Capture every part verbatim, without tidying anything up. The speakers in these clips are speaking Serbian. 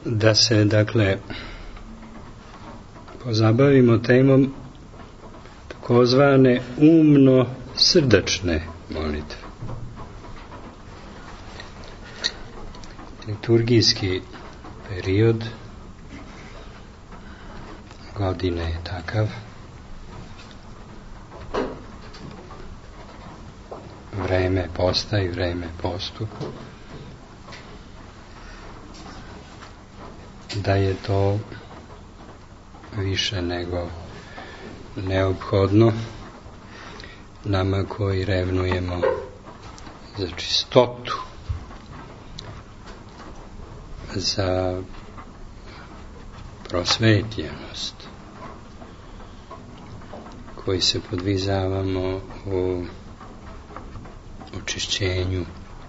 da se, dakle, pozabavimo temom takozvane umno-srdačne molitve. Liturgijski period godine je takav. Vreme posta i vreme postu. Da je to više nego neophodno nama koji revnujemo za čistotu, za prosvetljenost, koji se podvizavamo u očišćenju,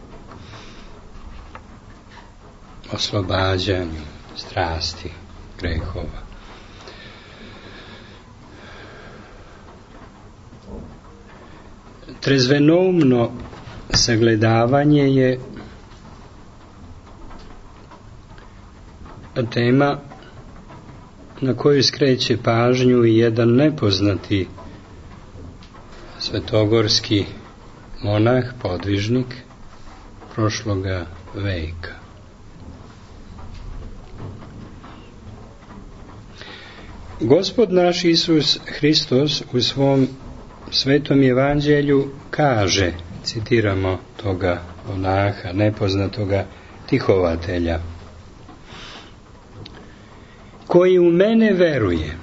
oslobađanju strasti, grehova. Trezvenoumno sagledavanje je tema na koju skreće pažnju i jedan nepoznati svetogorski monah, podvižnik prošloga veka. Gospod naš Isus Hristos u svom svetom evanđelju kaže, citiramo toga monaha, nepoznatoga tihovatelja, koji u mene veruje,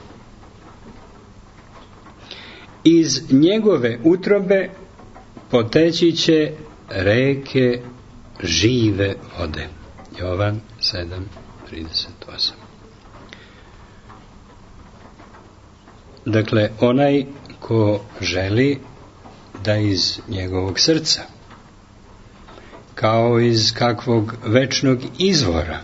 iz njegove utrobe poteći će reke žive vode. Jovan sedam trideset osam. Dakle, onaj ko želi da iz njegovog srca, kao iz kakvog večnog izvora,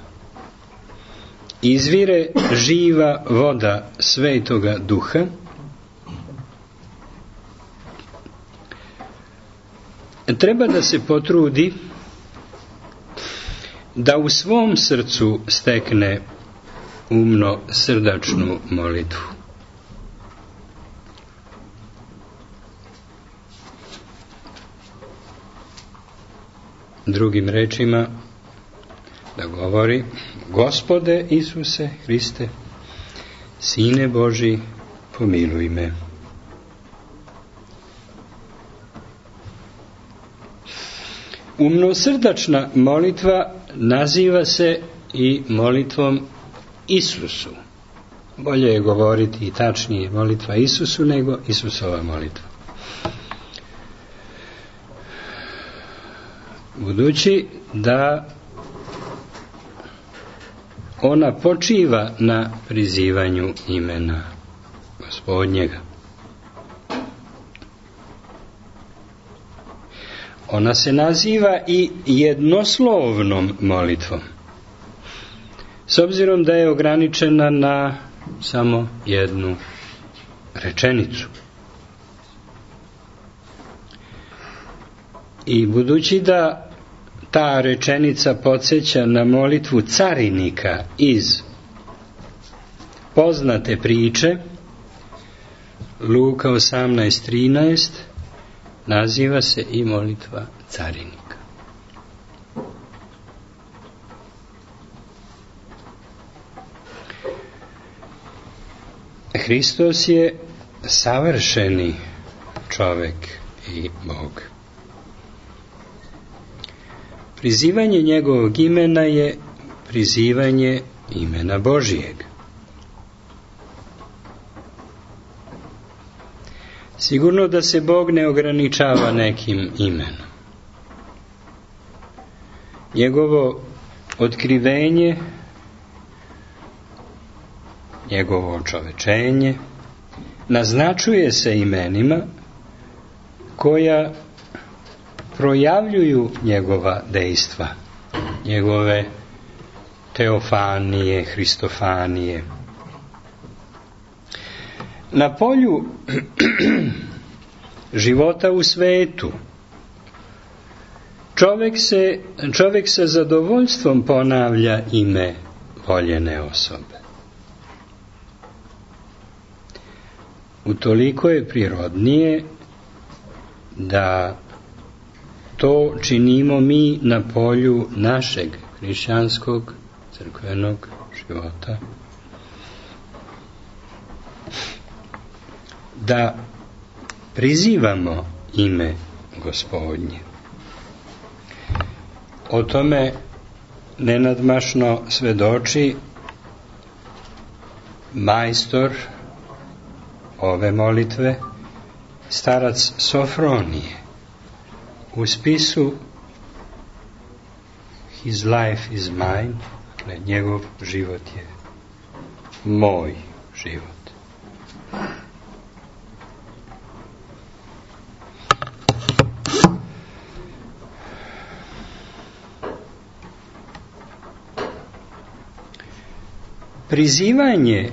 izvire živa voda Svetoga Duha, treba da se potrudi da u svom srcu stekne umno srdačnu molitvu. Drugim rečima da govori: Gospode Isuse Hriste, Sine Božji, pomiluj me. Umnosrdačna molitva naziva se i molitvom Isusu. Bolje je govoriti i tačnije molitva Isusu nego Isusova molitva. Budući da ona počiva na prizivanju imena Gospodnjega. Ona se naziva i jednoslovnom molitvom, s obzirom da je ograničena na samo jednu rečenicu. I budući da ta rečenica podsjeća na molitvu carinika iz poznate priče, Luka osamnaest trinaest, naziva se i molitva carinika. Hristos je savršeni čovek i Bog. Prizivanje njegovog imena je prizivanje imena Božijeg. Sigurno da se Bog ne ograničava nekim imenom. Njegovo otkrivenje, njegovo čovečenje naznačuje se imenima koja projavljuju njegova dejstva, njegove teofanije, hristofanije. Na polju života u svetu čovjek se, čovjek sa zadovoljstvom ponavlja ime voljene osobe. Utoliko je prirodnije da to činimo mi na polju našeg hrišćanskog crkvenog života, da prizivamo ime Gospodnje. O tome nenadmašno svedoči majstor ove molitve, starac Sofronije, u spisu His life is mine, dakle, njegov život je moj život. Prizivanje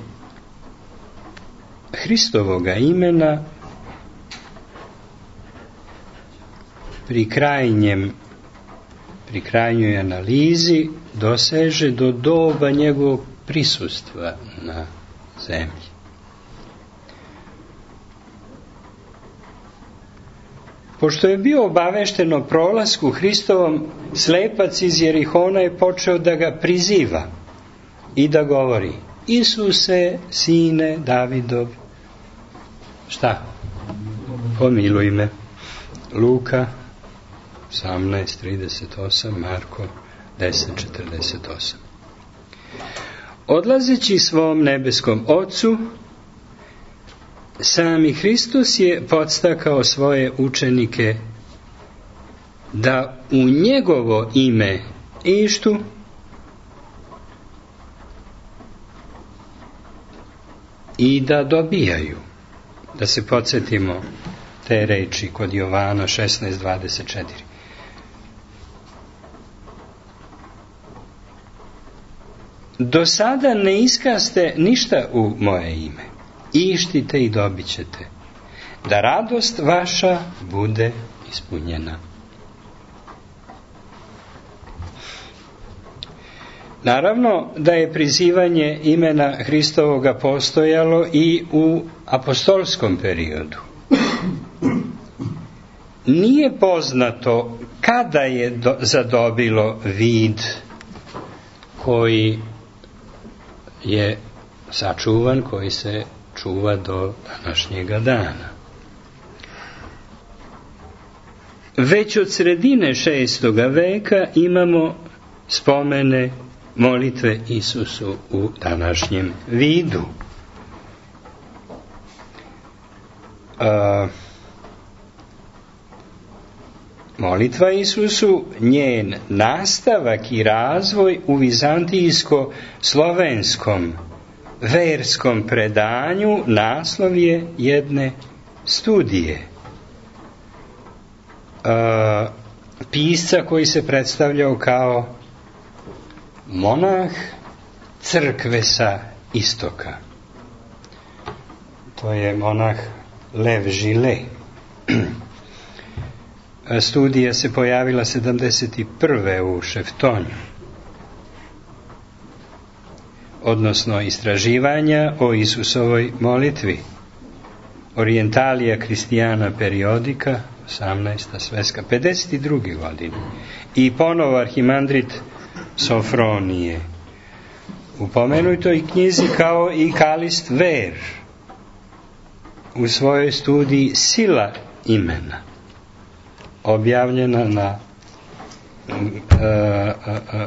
Hristovoga imena pri krajnjem, pri krajnjoj analizi doseže do doba njegovog prisustva na zemlji. Pošto je bio obavešten o prolasku Hristovom, slepac iz Jerihona je počeo da ga priziva i da govori: Isuse, sine Davidov, šta? Pomiluj me. Luka osamnaest trideset osam, Marko deset četrdeset osam. Odlazeći svom nebeskom Ocu, sami Hristos je podstakao svoje učenike da u njegovo ime ištu i da dobijaju. Da se podsjetimo te reči kod Jovana šesnaest dvadeset četiri. Do sada ne iskaste ništa u moje ime. Ištite i dobit ćete, da radost vaša bude ispunjena. Naravno da je prizivanje imena Hristovoga postojalo i u apostolskom periodu. Nije poznato kada je do, zadobilo vid koji je sačuvan, koji se čuva do današnjega dana. Već od sredine šestoga veka imamo spomene molitve Isusu u današnjem vidu. A, molitva Isusu, njen nastavak i razvoj u vizantijsko-slovenskom verskom predanju naslov je jedne studije. A, pisca koji se predstavljao kao monah crkve sa istoka. To je monah Lev Žile. Studija se pojavila sedamdeset prve u Šeftonju. Odnosno istraživanja o Isusovoj molitvi. Orientalija Kristijana periodika, osamnaesta sveska, pedeset druge godine. I ponovo arhimandrit Sofronije. U pomenutoj knjizi kao i Kalist Ver u svojoj studiji Sila imena, objavljena na uh, uh, uh,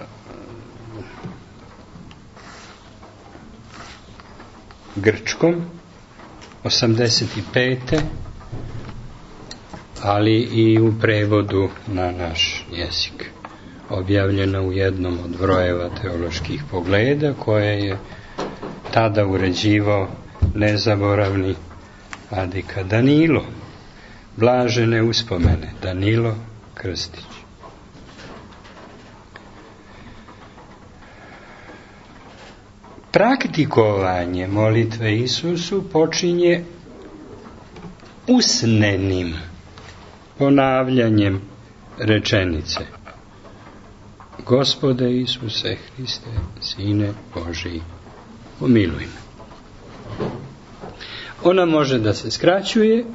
grčkom osamdeset pete ali i u prevodu na naš jezik, objavljena u jednom od brojeva teoloških pogleda koje je tada uređivao nezaboravni vladika Danilo. Blažene uspomene, Danilo Krstić. Praktikovanje molitve Isusu počinje usnenim ponavljanjem rečenice. Gospode Isuse Hriste, Sine Božji, pomiluj me. Ona može da se skraćuje,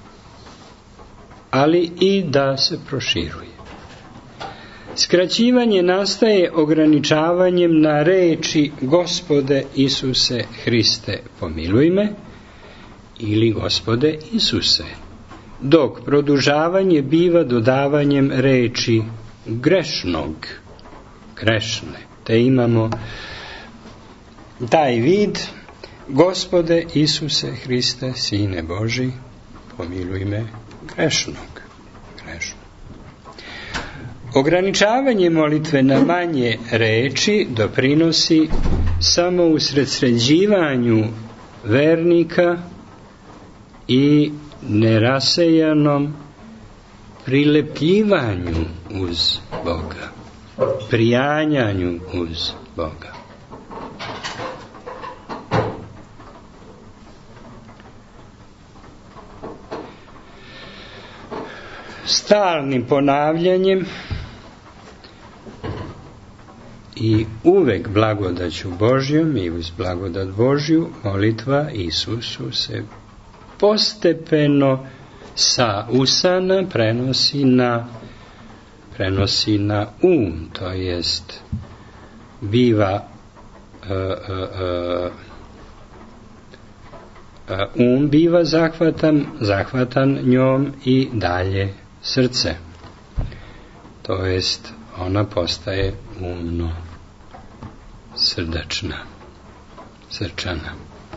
ali i da se proširuje. Skraćivanje nastaje ograničavanjem na reči Gospode Isuse Hriste, pomiluj me, ili Gospode Isuse, dok produžavanje biva dodavanjem reči grešnog, grešne. Te imamo taj vid, Gospode Isuse Hriste, Sine Božji, pomiluj me, grešnog, grešnog. Ograničavanje molitve na manje reči doprinosi samo usredsređivanju vernika i nerasejanom prilepljivanju uz Boga, prijanjanju uz Boga. Stalnim ponavljanjem i uvek blagodaću Božjom i uz blagodat Božju molitva Isusu se postepeno sa usana prenosi na prenosi na um, to jest biva uh, uh, uh, um biva zahvatan, zahvatan njom i dalje srce, to jest ona postaje umno, srdačna, srčana.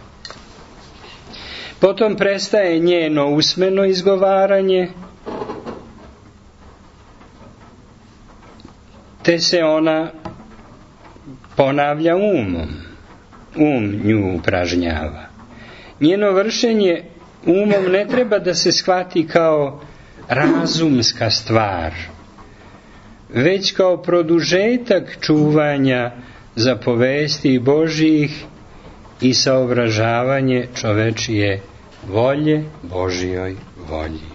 Potom prestaje njeno usmeno izgovaranje, te se ona ponavlja umom, um nju upražnjava. Njeno vršenje umom ne treba da se shvati kao razumska stvar, već kao produžetak čuvanja zapovesti Božjih i saobražavanje čovečije volje Božjoj volji.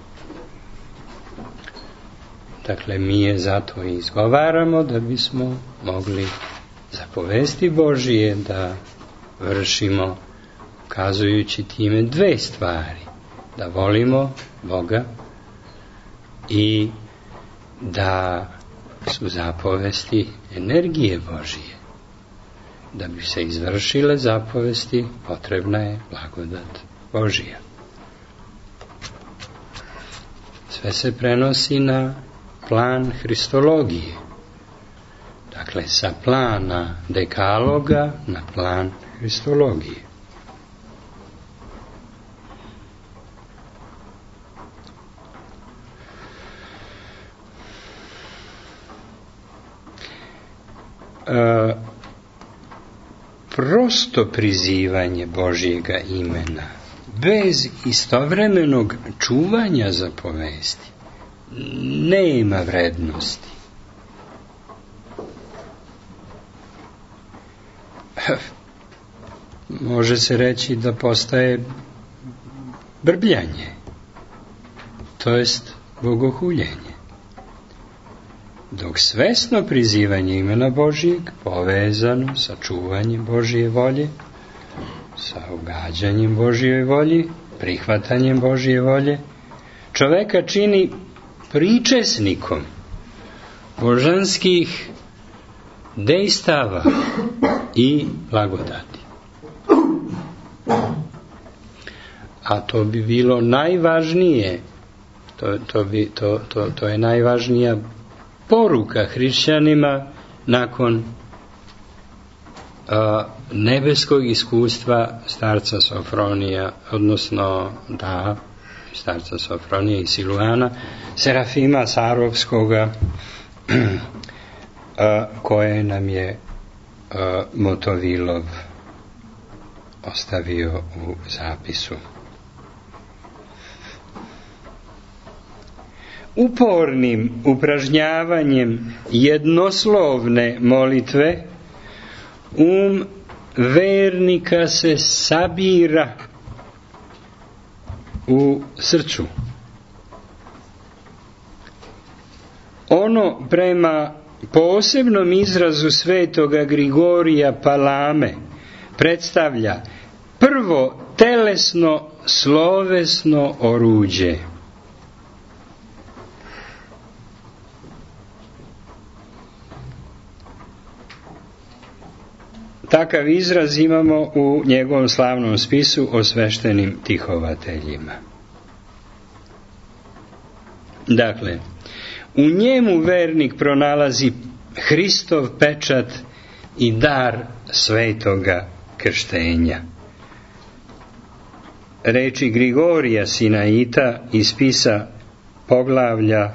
Dakle, mi je zato i izgovaramo da bismo mogli zapovesti Božje da vršimo, ukazujući time dve stvari: da volimo Boga i da su zapovesti energije Božije. Da bi se izvršile zapovesti, potrebna je blagodat Božija. Sve se prenosi na plan Hristologije. Dakle, sa plana dekaloga na plan Hristologije. E, prosto prizivanje Božjega imena bez istovremenog čuvanja zapovesti nema vrednosti. Može se reći da postaje brbljanje, to jest bogohuljenje. Dok svesno prizivanje imena Božjeg, povezano sa čuvanjem Božje volje, sa ugađanjem Božjoj volji, prihvatanjem Božje volje, čoveka čini pričesnikom božanskih dejstava i blagodati. A to bi bilo najvažnije, to, to, bi, to, to, to je najvažnija poruka hrišćanima nakon a, nebeskog iskustva starca Sofronija, odnosno da, starca Sofronija i Siluana, Serafima Sarovskoga, a, koje nam je a, Motovilov ostavio u zapisu. Upornim upražnjavanjem jednoslovne molitve um vernika se sabira u srcu. Ono prema posebnom izrazu svetoga Grigorija Palame predstavlja prvo telesno slovesno oruđe. Takav izraz imamo u njegovom slavnom spisu o sveštenim tihovateljima. Dakle, u njemu vernik pronalazi Hristov pečat i dar svetoga krštenja. Reči Grigorija Sinaita iz spisa poglavlja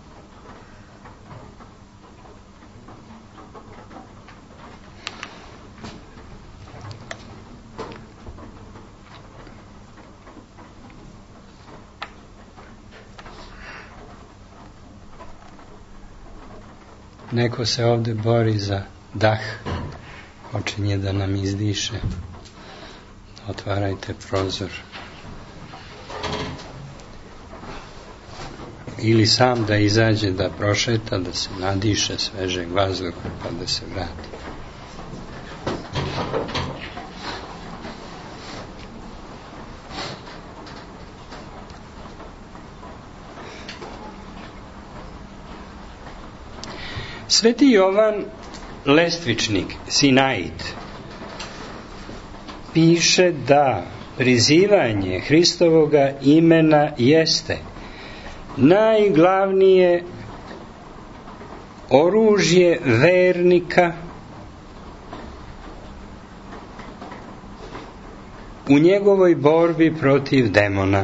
Neko se ovdje bori za dah, počinje da nam izdiše. Otvarajte prozor. Ili sam da izađe, da prošeta, da se nadiše svežeg vazduha, pa da se vrati. Sveti Jovan Lestvičnik, Sinait, piše da prizivanje Hristovoga imena jeste najglavnije oružje vernika u njegovoj borbi protiv demona.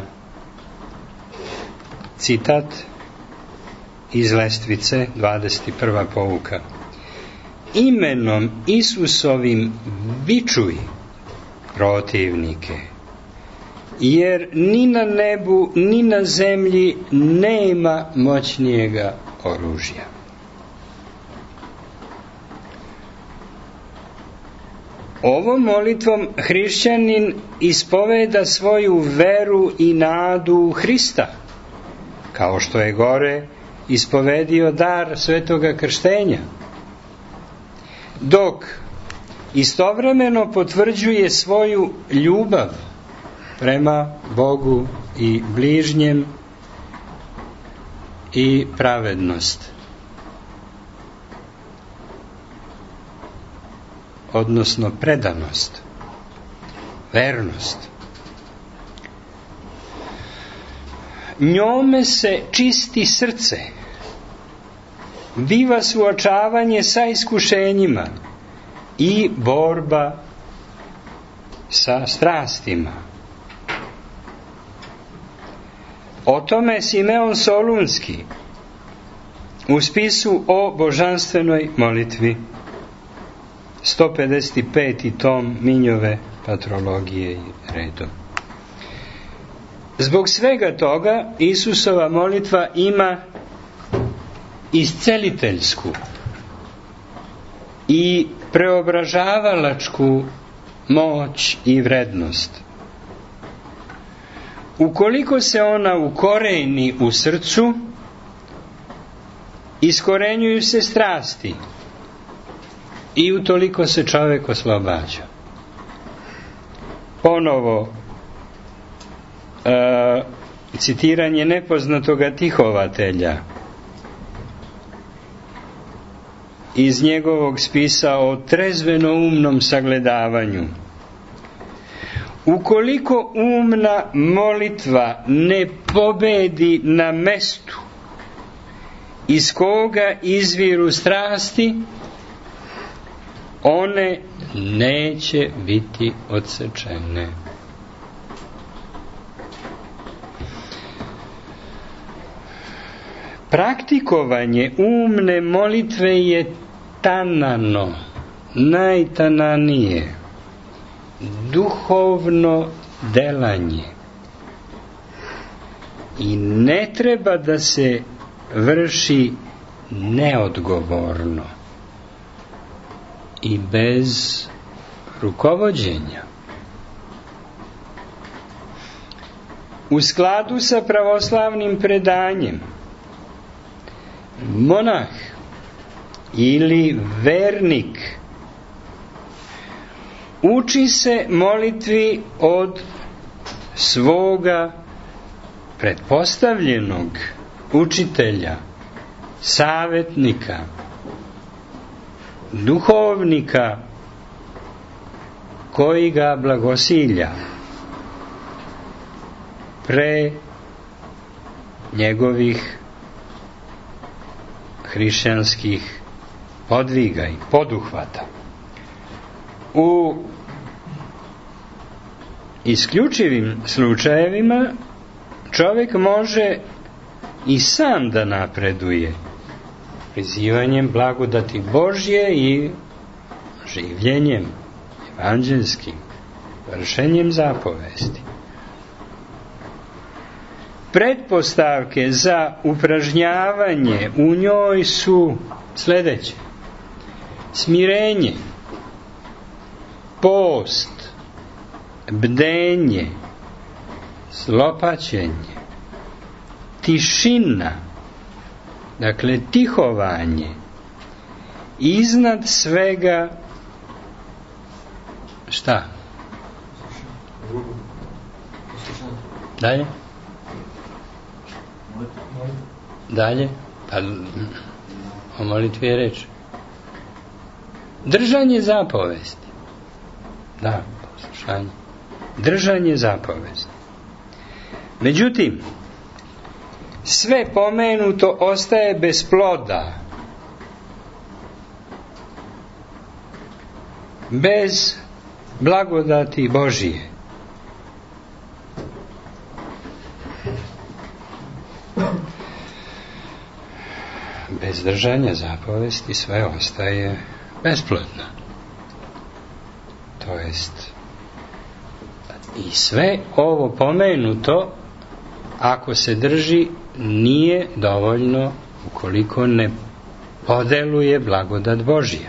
Citat iz Lestvice, dvadeset prva pouka. Imenom Isusovim bičuj protivnike, jer ni na nebu, ni na zemlji nema moćnijega oružja. Ovom molitvom hrišćanin ispoveda svoju veru i nadu u Hrista, kao što je gore ispovedio dar svetoga krštenja, dok istovremeno potvrđuje svoju ljubav prema Bogu i bližnjem i pravednost, odnosno predanost, vernost. Njome se čisti srce, biva suočavanje sa iskušenjima i borba sa strastima. O tome Simeon Solunski u spisu o božanstvenoj molitvi, sto pedeset peti tom Minjove patrologije i redom. Zbog svega toga Isusova molitva ima isceliteljsku i preobražavalačku moć i vrednost. Ukoliko se ona ukoreni u srcu, iskorenjuju se strasti i utoliko se čovjek oslobađa. Ponovo e, citiranje nepoznatoga tihovatelja iz njegovog spisa o trezveno umnom sagledavanju. Ukoliko umna molitva ne pobedi na mestu iz koga izviru strasti, one neće biti odsečene. Praktikovanje umne molitve je tanano, najtananije, duhovno delanje i ne treba da se vrši neodgovorno i bez rukovođenja. U skladu sa pravoslavnim predanjem, monah ili vernik uči se molitvi od svoga pretpostavljenog učitelja, savjetnika, duhovnika koji ga blagosilja pre njegovih hrišćanskih podviga i poduhvata. U isključivim slučajevima čovjek može i sam da napreduje prizivanjem blagodati Božje i življenjem evanđelskim, vršenjem zapovesti. Pretpostavke za upražnjavanje u njoj su sljedeće: smirenje, post, bdenje, zlopaćenje, tišina, dakle tihovanje, iznad svega šta? Dalje? Dalje? Pa o molitvi je reč. Držanje zapovesti. Da, poslušanje. Držanje zapovesti. Međutim, sve pomenuto ostaje bez ploda, bez blagodati Božije. Bez držanja zapovesti sve ostaje besplodno. To jest, i sve ovo pomenuto, ako se drži, nije dovoljno ukoliko ne podeluje blagodat Božja.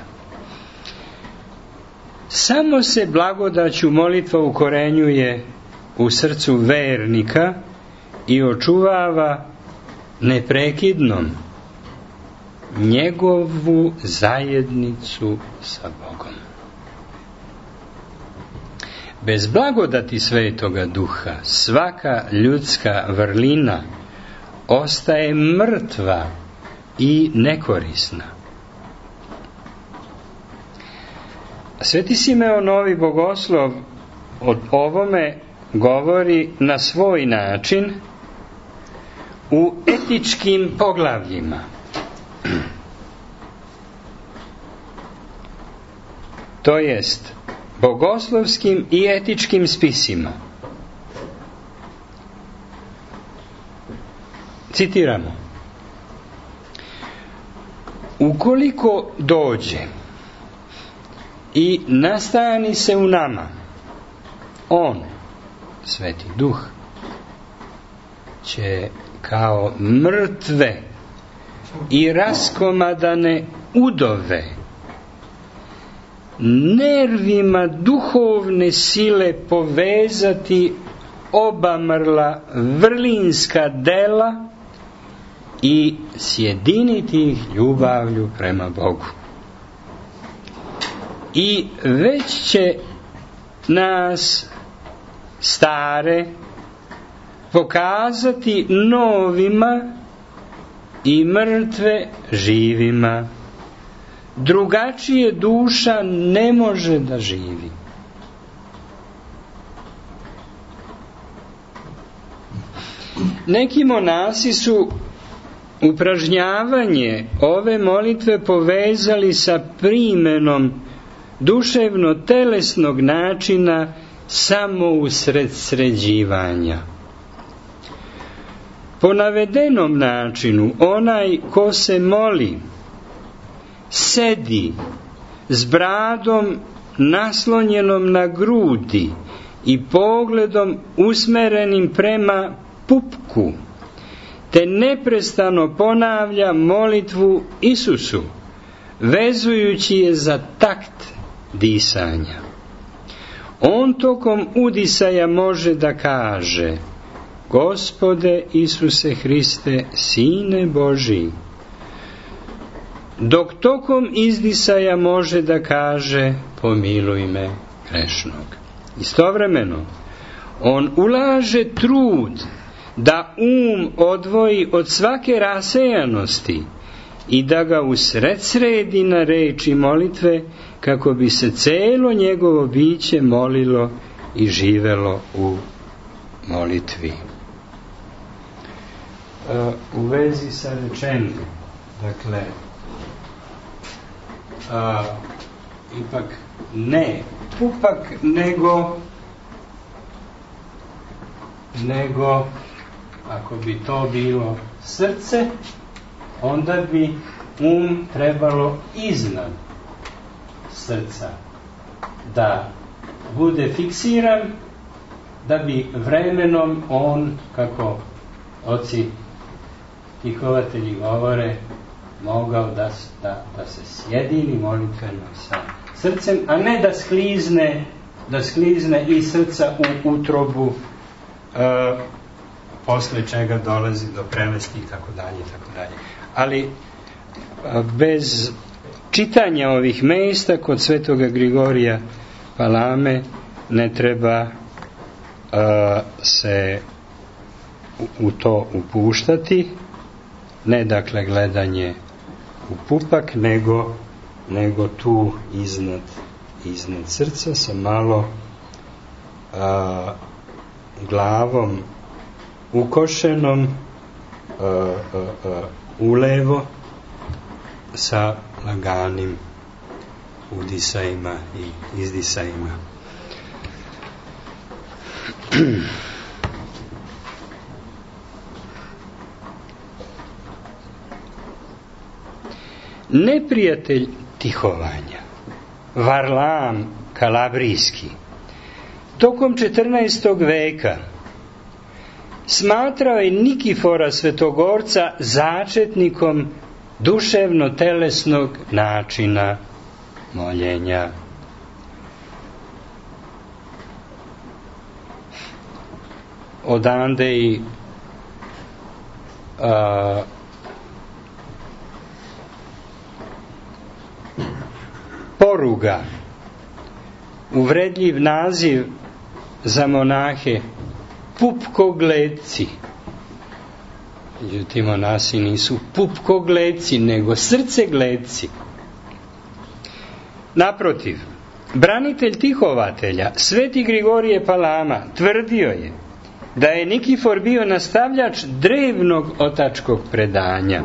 Samo se blagodaću molitva ukorenjuje u srcu vernika i očuvava neprekidnom njegovu zajednicu sa Bogom. Bez blagodati Svetoga Duha svaka ljudska vrlina ostaje mrtva i nekorisna. Sveti Simeon Novi Bogoslov o ovome govori na svoj način u etičkim poglavljima. To jest bogoslovskim i etičkim spisima. Citiramo: ukoliko dođe i nastani se u nama on, Sveti Duh, će kao mrtve i raskomadane udove nervima duhovne sile povezati obamrla vrlinska dela i sjediniti ih ljubavlju prema Bogu. I već će nas stare pokazati novima i mrtve živima. Drugačije duša ne može da živi. Neki monasi su upražnjavanje ove molitve povezali sa primenom duševno-telesnog načina samo usred sređivanja. Po navedenom načinu onaj ko se moli sedi s bradom naslonjenom na grudi i pogledom usmerenim prema pupku, te neprestano ponavlja molitvu Isusu, vezujući je za takt disanja. On tokom udisaja može da kaže: Gospode Isuse Hriste, Sine Božji, dok tokom izdisaja može da kaže pomiluj me grešnog. Istovremeno, on ulaže trud da um odvoji od svake rasejanosti i da ga usredsredi na reči molitve kako bi se celo njegovo biće molilo i živelo u molitvi. U vezi sa rečenim, dakle, a, ipak ne pupak, nego nego ako bi to bilo srce, onda bi um trebalo iznad srca da bude fiksiran, da bi vremenom on, kako oci tihovatelji govore, mogao da, da, da se sjedini molitveno sa srcem, a ne da sklizne da sklizne iz srca u utrobu, e, posle čega dolazi do prelesti i tako dalje i tako dalje. Ali bez čitanja ovih mesta kod svetoga Grigorija Palame ne treba uh, se u, u to upuštati, ne dakle gledanje u pupak, nego, nego tu iznad, iznad srca sa malo uh, glavom ukošenom uh, uh, uh, ulevo sa laganim udisajima i izdisajima. Neprijatelj tihovanja, Varlam Kalabrijski, tokom četrnaestog veka smatrao je Nikifora Svetogorca začetnikom duševno-telesnog načina moljenja. Odande i a, poruga, uvredljiv naziv za monahe, pupkogledci. Međutim, monasi nisu pupkogledci, nego srcegledci. Naprotiv, branitelj tihovatelja, sveti Grigorije Palama, tvrdio je da je Nikifor bio nastavljač drevnog otačkog predanja.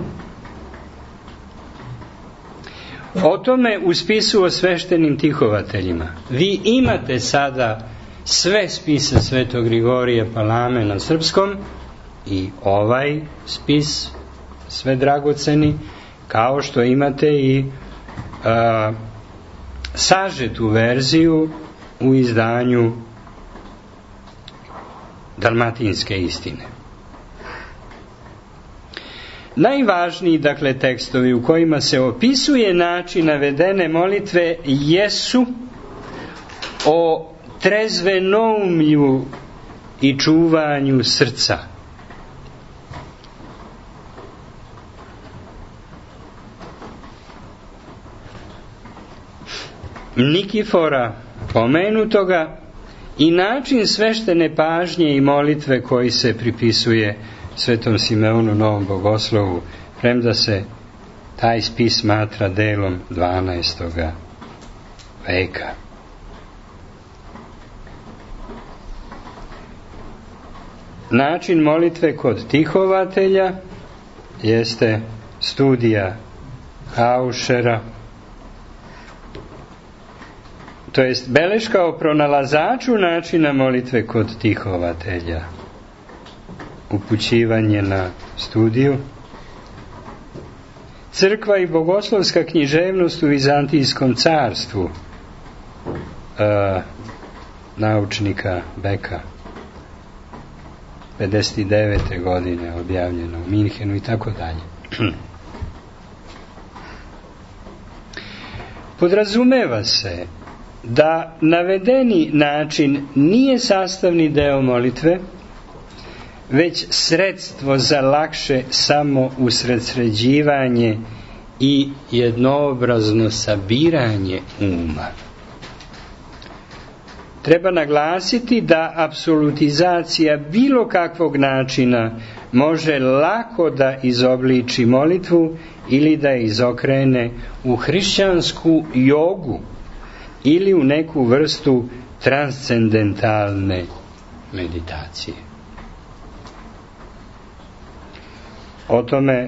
O tome u spisu o sveštenim tihovateljima. Vi imate sada sve spise svetog Grigorija Palame na srpskom i ovaj spis, sve dragoceni, kao što imate i a, sažetu verziju u izdanju Dalmatinske istine. Najvažniji, dakle, tekstovi u kojima se opisuje način navedene molitve jesu o trezvenoumlju i čuvanju srca. Nikifora pomenutoga i način sveštene pažnje i molitve koji se pripisuje svetom Simeonu Novom Bogoslovu, premda se taj spis smatra delom dvanaestoga veka. Način molitve kod tihovatelja jeste studija Haušera, to jest beleška o pronalazaču načina molitve kod tihovatelja, upućivanje na studiju, crkva i bogoslovska književnost u Vizantijskom carstvu, e, naučnika Beka, pedeset devete godine objavljeno u Minhenu i tako dalje. Podrazumeva se da navedeni način nije sastavni deo molitve, već sredstvo za lakše samo usredsređivanje i jednoobrazno sabiranje uma. Treba naglasiti da apsolutizacija bilo kakvog načina može lako da izobliči molitvu ili da izokrene u hrišćansku jogu ili u neku vrstu transcendentalne meditacije. O tome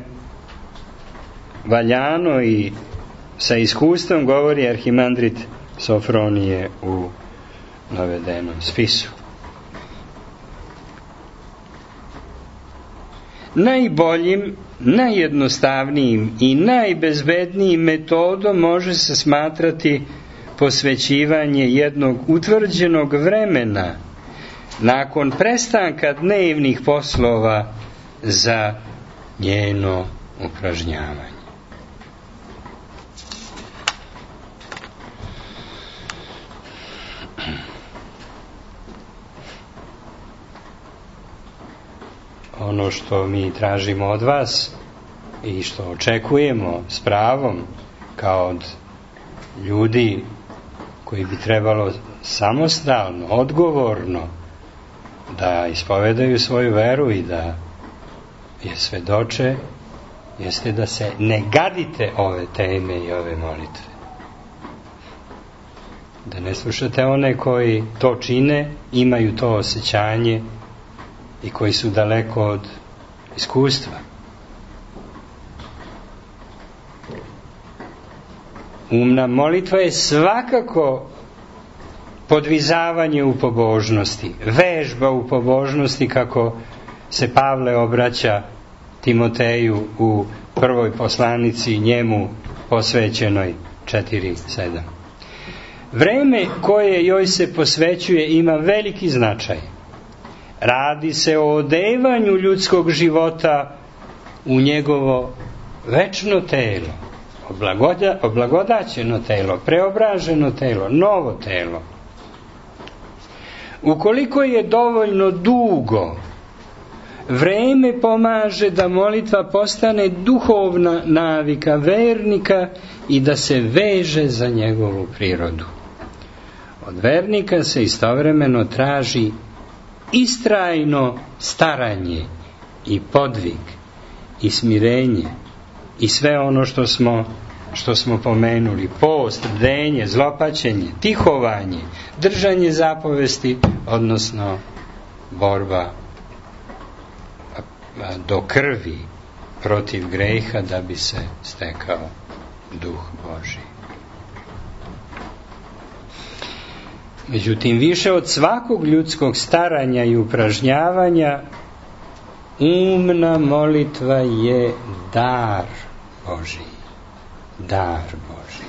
valjano i sa iskustvom govori arhimandrit Sofronije u navedenom spisu. Najboljim, najjednostavnijim i najbezbednijim metodom može se smatrati posvećivanje jednog utvrđenog vremena nakon prestanka dnevnih poslova za njeno upražnjavanje. Ono što mi tražimo od vas i što očekujemo s pravom kao od ljudi koji bi trebalo samostalno, odgovorno da ispovedaju svoju veru i da je svedoče, jeste da se ne gadite ove teme i ove molitve. Da ne slušate one koji to čine, imaju to osjećanje i koji su daleko od iskustva. Umna molitva je svakako podvizavanje u pobožnosti, vežba u pobožnosti, kako se Pavle obraća Timoteju u prvoj poslanici njemu posvećenoj četiri sedam. Vreme koje joj se posvećuje ima veliki značaj. Radi se o odevanju ljudskog života u njegovo večno telo, oblagoda, oblagodaćeno telo, preobraženo telo, novo telo. Ukoliko je dovoljno dugo, vreme pomaže da molitva postane duhovna navika vernika i da se veže za njegovu prirodu. Od vernika se istovremeno traži istrajno staranje i podvig i smirenje i sve ono što smo, što smo pomenuli: post, bdenje, zlopaćenje, tihovanje, držanje zapovesti, odnosno borba do krvi protiv greha da bi se stekao duh Božji. Međutim, više od svakog ljudskog staranja i upražnjavanja, umna molitva je dar Božji. Dar Božji.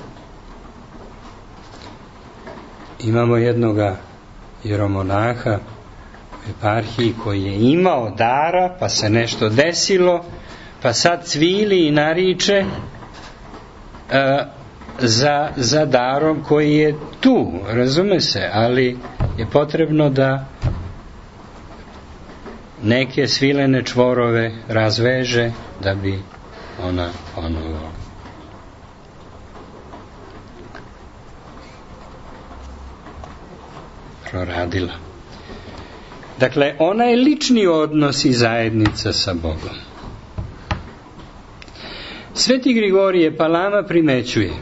Imamo jednoga jeromonaha u eparhiji koji je imao dara, pa se nešto desilo, pa sad cvili i nariče uh, za, za darom koji je tu, razume se, ali je potrebno da neke svilene čvorove razveže da bi ona ponovo proradila. Dakle, ona je lični odnos i zajednica sa Bogom. Sveti Grigorije Palama primećuje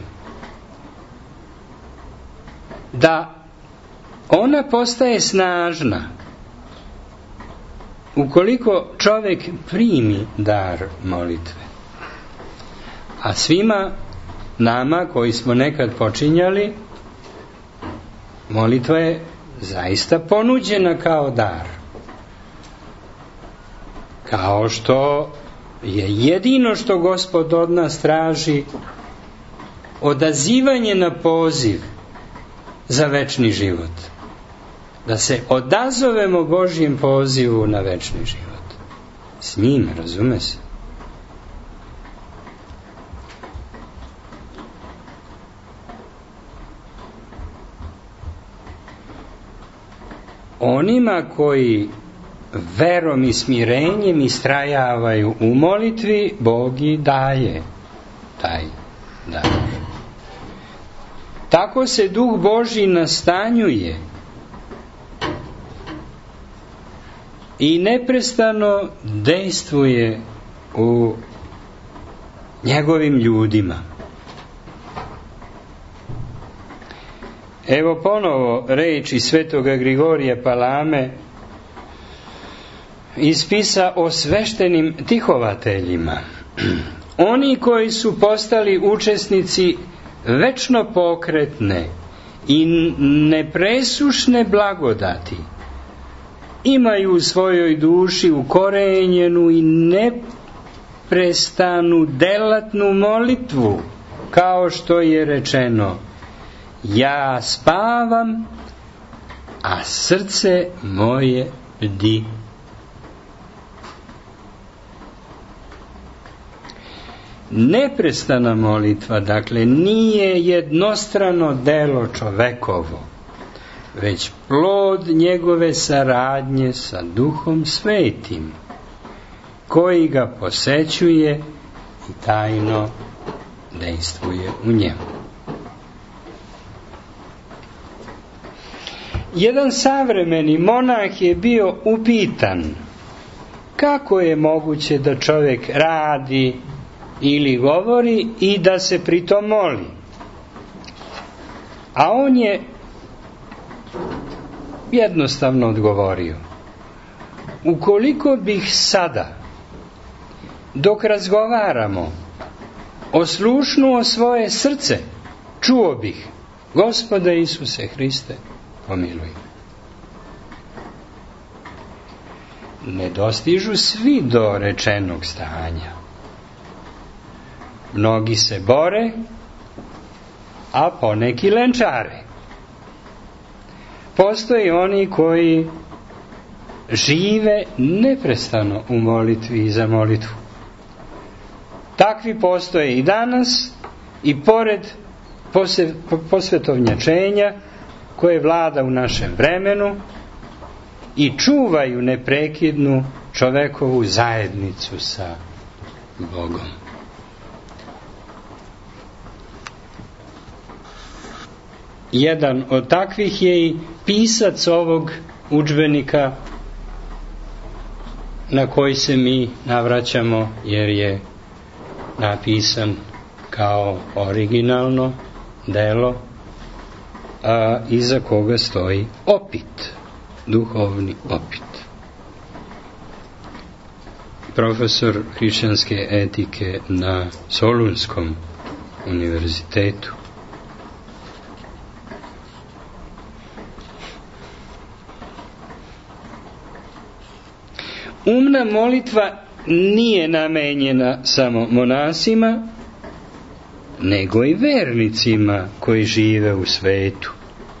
da ona postaje snažna ukoliko čovjek primi dar molitve. A svima nama koji smo nekad počinjali, molitva je zaista ponuđena kao dar. Kao što je jedino što Gospod od nas traži odazivanje na poziv za večni život. Da se odazovemo Božjem pozivu na večni život. S njim, razume se. Onima koji verom i smirenjem istrajavaju u molitvi, Bog i daje taj dar. Tako se Duh Božji nastanjuje i neprestano dejstvuje u njegovim ljudima. Evo ponovo reči svetoga Grigorija Palame iz spisa o sveštenim tihovateljima. Oni koji su postali učesnici večno pokretne i nepresušne blagodati imaju u svojoj duši ukorenjenu i neprestanu delatnu molitvu, kao što je rečeno: ja spavam, a srce moje bdi. Neprestana molitva, dakle, nije jednostrano delo čovekovo, već plod njegove saradnje sa Duhom Svetim, koji ga posećuje i tajno dejstvuje u njemu. Jedan savremeni monah je bio upitan kako je moguće da čovjek radi ili govori i da se pritom moli. A on je jednostavno odgovorio: ukoliko bih sada, dok razgovaramo, oslušnuo svoje srce, čuo bih: Gospode Isuse Hriste, pomiluj. Ne dostižu svi do rečenog stanja. Mnogi se bore, a poneki lenčare. Postoje oni koji žive neprestano u molitvi i za molitvu. Takvi postoje i danas, i pored posvetovnjačenja koje vlada u našem vremenu, i čuvaju neprekidnu čovekovu zajednicu sa Bogom. Jedan od takvih je i pisac ovog udžbenika na koji se mi navraćamo, jer je napisan kao originalno delo, a iza koga stoji opit, duhovni opit. Profesor hrišćanske etike na Solunskom univerzitetu. Umna molitva nije namenjena samo monasima, nego i vernicima koji žive u svetu.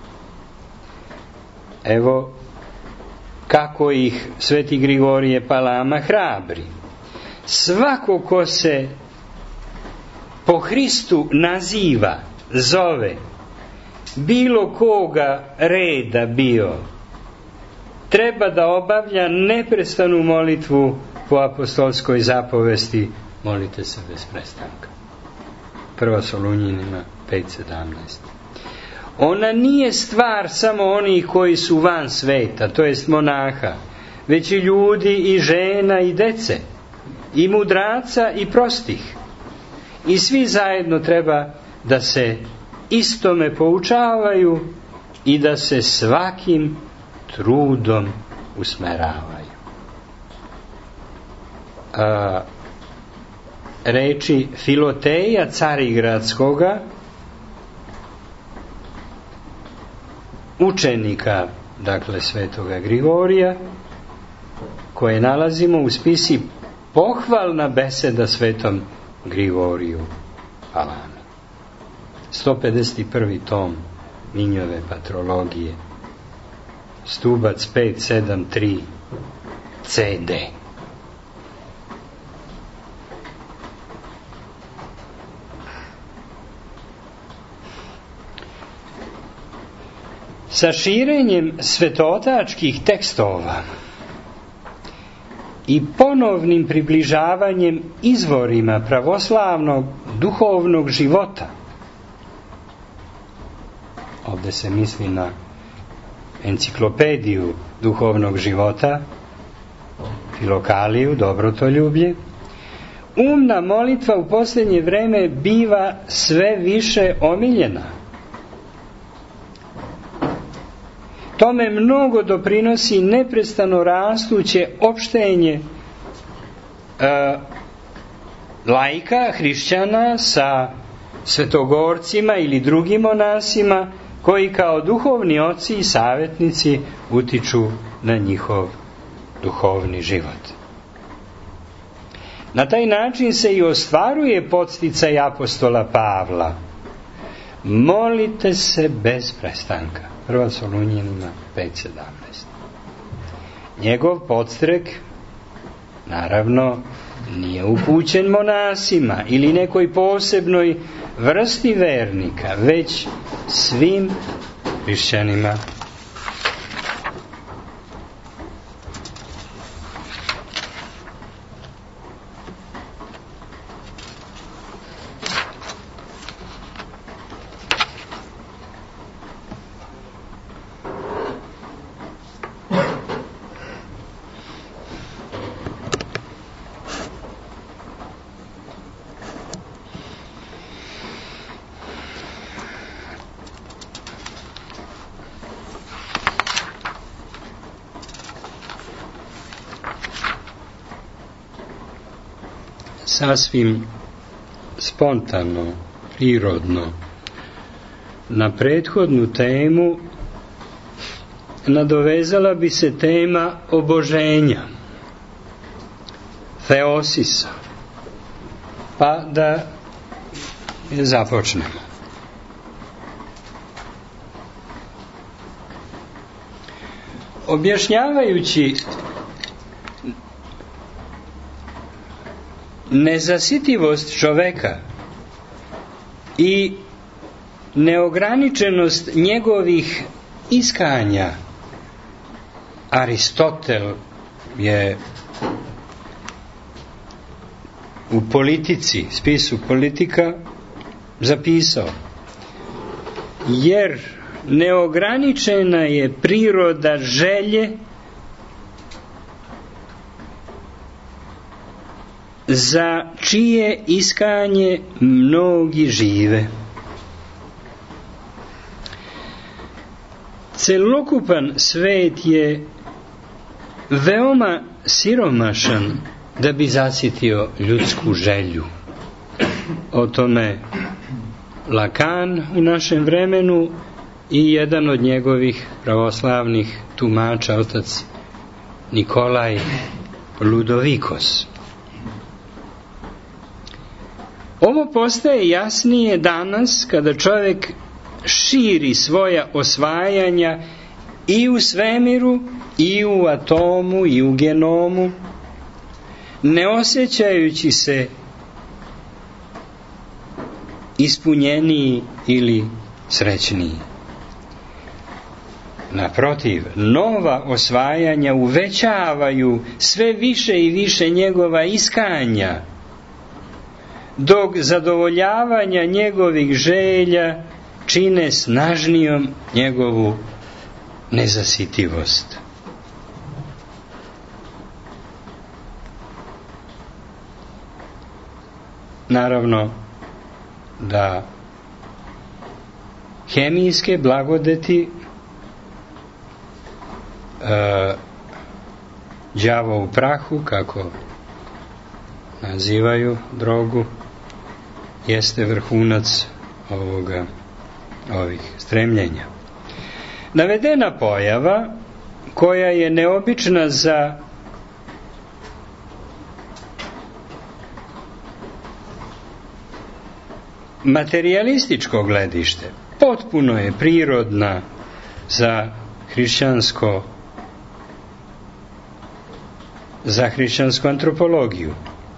Evo kako ih sveti Grigorije Palama hrabri. Svako ko se po Hristu naziva, zove, bilo koga reda bio, treba da obavlja neprestanu molitvu po apostolskoj zapovesti: molite se bez prestanka. Prva Solunjinima pet sedamnaest. Ona nije stvar samo onih koji su van sveta, to jest monaha, već i ljudi i žena i dece, i mudraca i prostih. I svi zajedno treba da se istome poučavaju i da se svakim trudom usmeravaju. A, reči Filoteja Carigradskoga, učenika, dakle, svetoga Grigorija, koje nalazimo u spisi Pohvalna beseda svetom Grigoriju Palami. sto pedeset prvi tom Minjove patrologije, stubac pet sedam tri C D. Sa širenjem svetotačkih tekstova i ponovnim približavanjem izvorima pravoslavnog duhovnog života. Ovdje se misli na enciklopediju duhovnog života, Filokaliju, dobrotoljublje. Umna molitva u posljednje vreme biva sve više omiljena. Tome mnogo doprinosi neprestano rastuće opštenje e, laika, hrišćana sa svetogorcima ili drugim monasima koji kao duhovni oci i savjetnici utiču na njihov duhovni život. Na taj način se i ostvaruje podsticaj apostola Pavla. Molite se bez prestanka. Prva Solunjanima pet sedamnaest. Njegov podstrek, naravno, nije upućen monasima ili nekoj posebnoj vrsti vernika, već svim hrišćanima. Sasvim spontano, prirodno, na prethodnu temu nadovezala bi se tema oboženja, Theosisa, pa da započnemo. Objašnjavajući nezasitivost čoveka i neograničenost njegovih iskanja, Aristotel je u politici, spisu politika, zapisao: jer neograničena je priroda želje za čije iskanje mnogi žive. Celokupan svet je veoma siromašan da bi zasitio ljudsku želju. O tome Lacan u našem vremenu i jedan od njegovih pravoslavnih tumača, otac Nikolaj Ludovikos. Ovo postaje jasnije danas kada čovjek širi svoja osvajanja i u svemiru, i u atomu, i u genomu, ne osjećajući se ispunjeniji ili srećniji. Naprotiv, nova osvajanja uvećavaju sve više i više njegova iskanja, dok zadovoljavanja njegovih želja čine snažnijom njegovu nezasitivost. Naravno da hemijske blagodeti, e, đavo u prahu, kako nazivaju drogu, jeste vrhunac ovoga, ovih stremljenja. Navedena pojava, koja je neobična za materijalističko gledište, potpuno je prirodna za hrišćansko za hrišćansku antropologiju.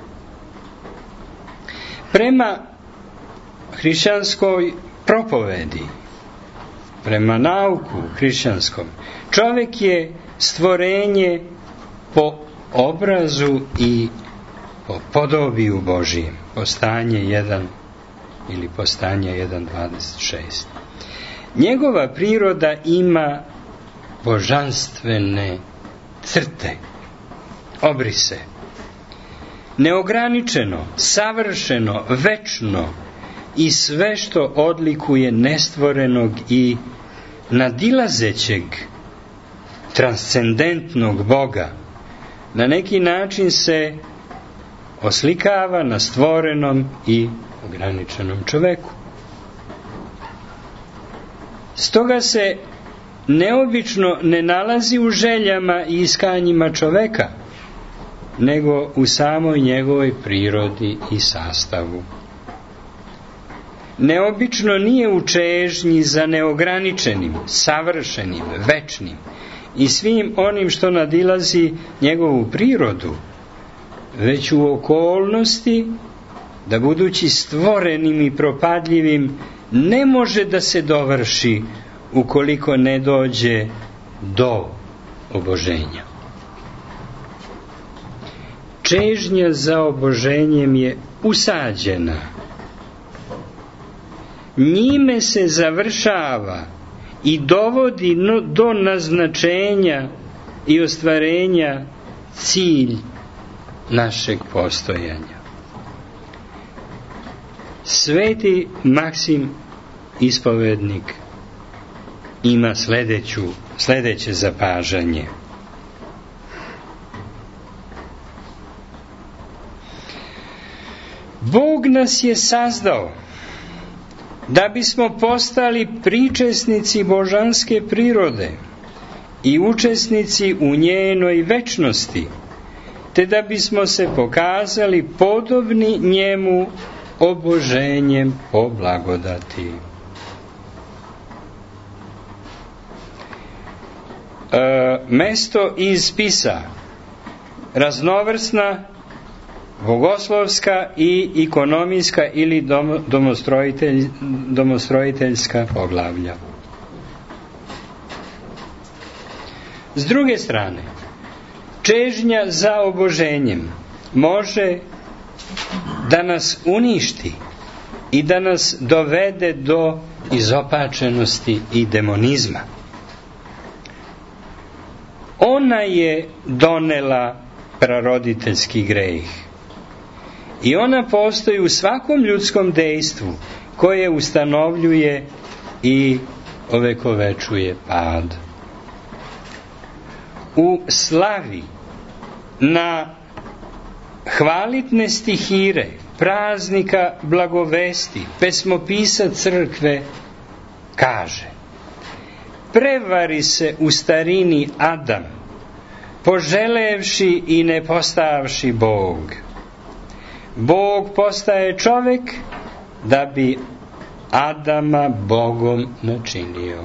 Prema hrišćanskoj propovedi, prema nauku hrišćanskom, čovjek je stvorenje po obrazu i po podobiju Božijem. Postanje jedan ili Postanje jedan dvadeset šest. Njegova priroda ima božanstvene crte, obrise. Neograničeno, savršeno, večno i sve što odlikuje nestvorenog i nadilazećeg transcendentnog Boga na neki način se oslikava na stvorenom i ograničenom čoveku. Stoga se neobično ne nalazi u željama i iskanjima čoveka, nego u samoj njegovoj prirodi i sastavu. Neobično nije u čežnji za neograničenim, savršenim, večnim i svim onim što nadilazi njegovu prirodu, već u okolnosti da budući stvorenim i propadljivim ne može da se dovrši ukoliko ne dođe do oboženja. Čežnja za oboženjem je usađena. Njime se završava i dovodi do naznačenja i ostvarenja cilj našeg postojanja. Sveti Maksim Ispovednik ima sledeću, sledeće zapažanje. Bog nas je sazdao da bismo postali pričesnici božanske prirode i učesnici u njenoj večnosti, te da bismo se pokazali podobni njemu oboženjem po blagodati. E, mesto iz spisa: raznovrsna, bogoslovska i ekonomijska ili dom, domostrojitelj, domostrojiteljska poglavlja. S druge strane, čežnja za oboženjem može da nas uništi i da nas dovede do izopačenosti i demonizma. Ona je donela praroditeljski greh i ona postoji u svakom ljudskom dejstvu koje ustanovljuje i ovekovečuje pad. U slavi na hvalitne stihire, praznika blagovesti, pesmopisac crkve kaže: prevari se u starini Adam, poželevši i ne postavši Bog. Bog postaje čovek da bi Adama Bogom načinio.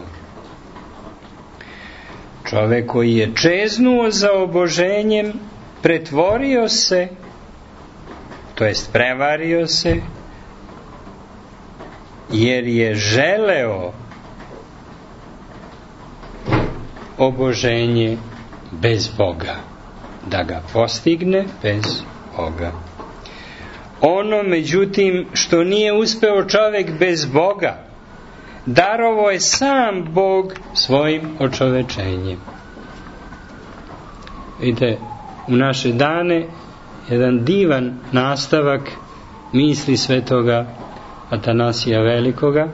Čovek koji je čeznuo za oboženjem pretvorio se, to jest prevario se, jer je želeo oboženje bez Boga, da ga postigne bez Boga. Ono, međutim, što nije uspeo čovek bez Boga, darovo je sam Bog svojim očovečenjem. Vidite, u naše dane jedan divan nastavak misli svetoga Atanasija Velikoga.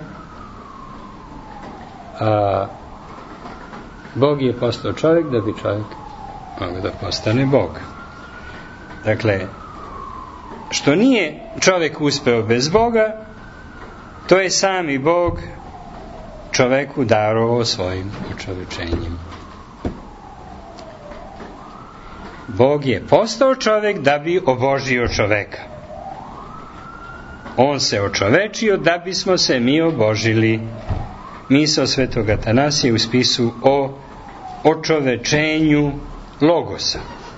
A Bog je postao čovjek da bi čovjek mogao da postane Bog. Dakle, što nije čovjek uspeo bez Boga, to je sami Bog čoveku darovao svojim očovečenjem. Bog je postao čovjek da bi obožio čoveka. On se očovečio da bismo se mi obožili. Misao svetog Atanasija u spisu o očovečenju Logosa.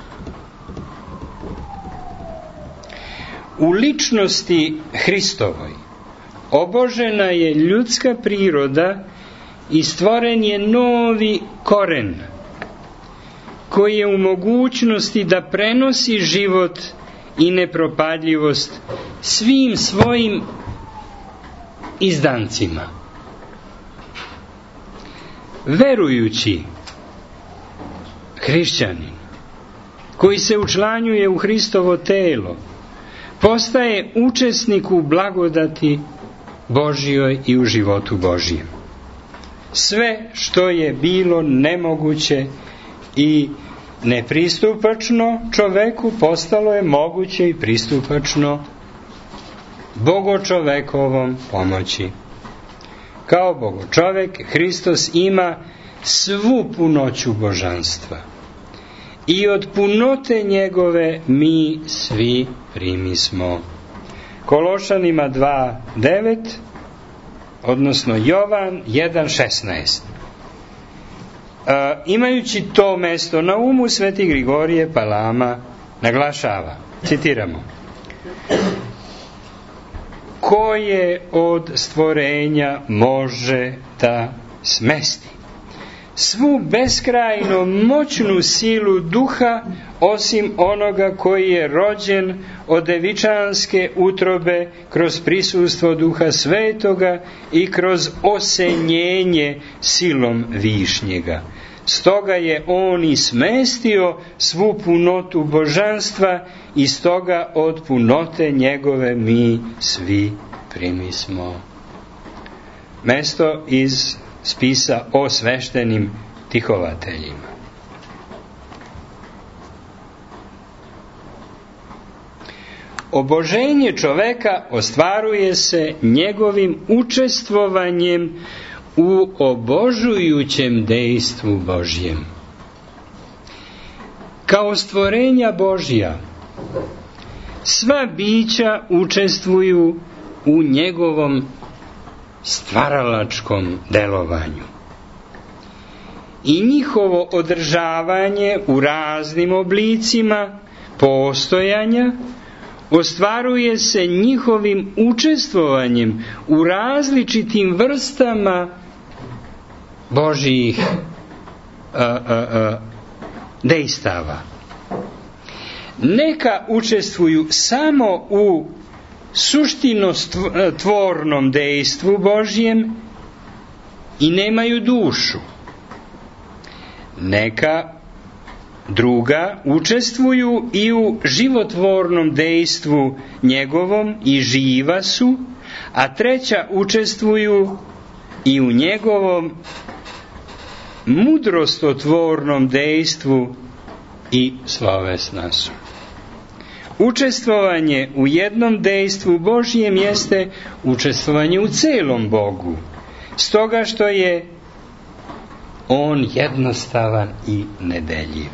U ličnosti Hristovoj obožena je ljudska priroda i stvoren je novi koren koji je u mogućnosti da prenosi život i nepropadljivost svim svojim izdancima. Verujući hrišćanin koji se učlanjuje u Hristovo telo postaje učesnik u blagodati Božjoj i u životu Božjem. Sve što je bilo nemoguće i nepristupačno čoveku postalo je moguće i pristupačno bogočovekovom pomoći. Kao bogočovek Hristos ima svu punoću božanstva i od punote njegove mi svi primismo. Kološanima dva devet, odnosno Jovan jedan šesnaest. E, imajući to mesto na umu, sveti Grigorije Palama naglašava, citiramo: koje od stvorenja može da smesti svu beskrajno moćnu silu duha, osim onoga koji je rođen od devičanske utrobe kroz prisustvo Duha Svetoga i kroz osenjenje silom višnjega. Stoga je on i smestio svu punotu božanstva i stoga od punote njegove mi svi primismo. Mesto iz spisa o sveštenim tihovateljima. Oboženje čoveka ostvaruje se njegovim učestvovanjem u obožujućem dejstvu Božjem. Kao stvorenja Božja, sva bića učestvuju u njegovom stvaralačkom delovanju. I njihovo održavanje u raznim oblicima postojanja ostvaruje se njihovim učestvovanjem u različitim vrstama Božjih a, a, a, dejstava. Neka učestvuju samo u suštinotvornom dejstvu Božjem i nemaju dušu. Neka druga učestvuju i u životvornom dejstvu njegovom i živa su, a treća učestvuju i u njegovom mudrostotvornom dejstvu i slovesna su. Učestvovanje u jednom dejstvu Božjem jeste učestvovanje u celom Bogu, stoga što je on jednostavan i nedeljiv.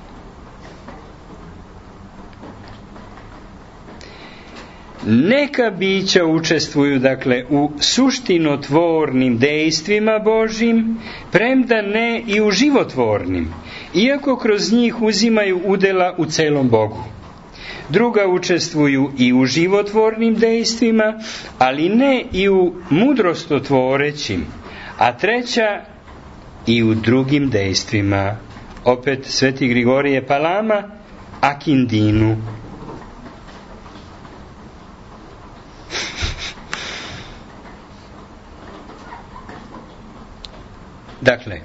Neka bića učestvuju dakle u suštinotvornim dejstvima Božjim, premda ne i u životvornim, iako kroz njih uzimaju udela u celom Bogu. Druga učestvuju i u životvornim dejstvima, ali ne i u mudrostotvorećim, a treća i u drugim dejstvima. Opet sveti Grigorije Palama, Akindinu. Dakle,